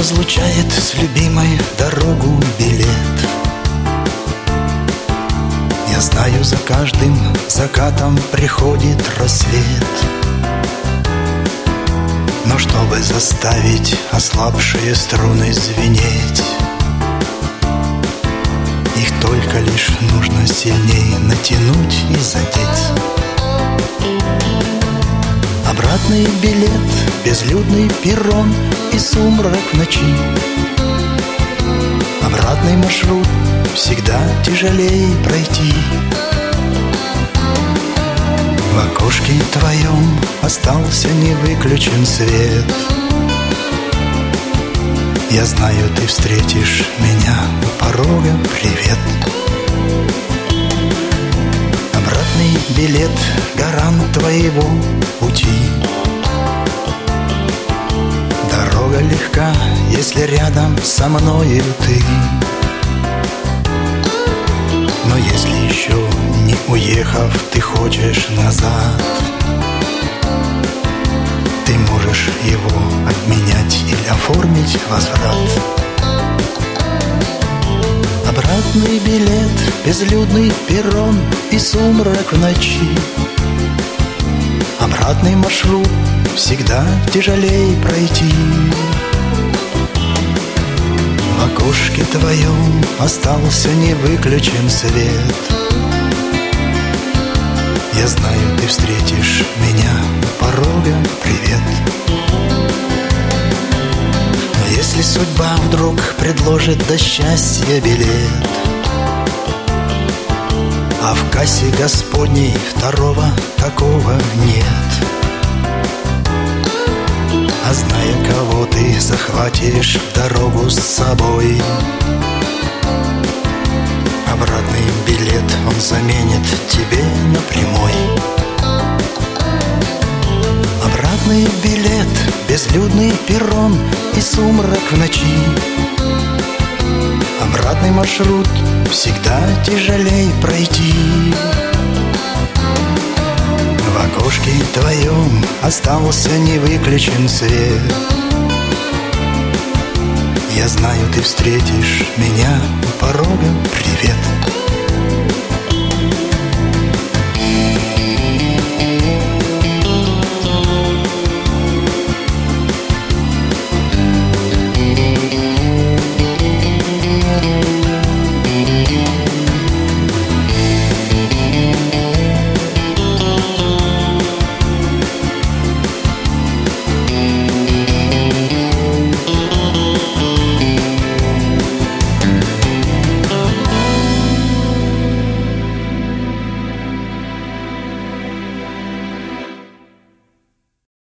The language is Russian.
разлучает с любимой дорогу билет. Я знаю, за каждым закатом приходит рассвет. Но чтобы заставить ослабшие струны звенеть, их только лишь нужно сильнее натянуть и задеть. Обратный билет, безлюдный перрон и сумрак в ночи. Обратный маршрут всегда тяжелее пройти. В окошке твоем остался невыключен свет. Я знаю, ты встретишь меня у порога, привет. Обратный билет, гарант твоего пути. Дорога легка, если рядом со мною ты. Но если еще не уехав, ты хочешь назад, ты можешь его обменять или оформить возврат. Обратный билет, безлюдный перрон и сумрак в ночи. Обратный маршрут всегда тяжелее пройти. В окошке твоем остался невыключен свет. Я знаю, ты встретишь меня у порога, привет. Но если судьба вдруг предложит до счастья билет, а в кассе Господней второго такого нет, а зная, кого ты захватишь в дорогу с собой, обратный билет он заменит тебе на прямой. Обратный билет, безлюдный перрон и сумрак в ночи. Обратный маршрут всегда тяжелей пройти. В окошке твоем остался невыключен свет. Я знаю, ты встретишь меня у порога, привет.